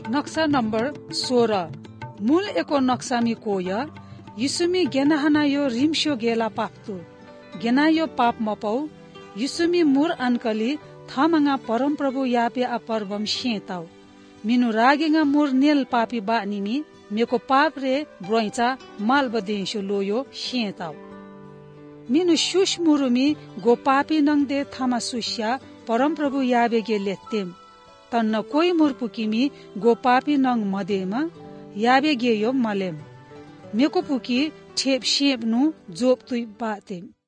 नक्सा नम्बर 16 मूल एको नक्सामी कोय युसुमी गेनाहना यो रिम्स्यो गेला पाप्तु गेना यो पाप मपौ युसुमी मुर अनकली थामंगा परम प्रभु यापे अपरबम शेताउ मिनु रागेंगा मुर नेल पापी बा निमी मेको पाप रे ब्रोइचा माल बदेशो लोयो शेताउ मिनु शुश मुरुमी गो पापी नंगदे थामा सुष्या परम प्रभु याबे गे लेत्तेम तन्न कोई मुरपुकीमी गो पापी नंग मदेमा याबे गे यो मलेम मेको पुकी ठेप शेप नु जोप तुई बातेम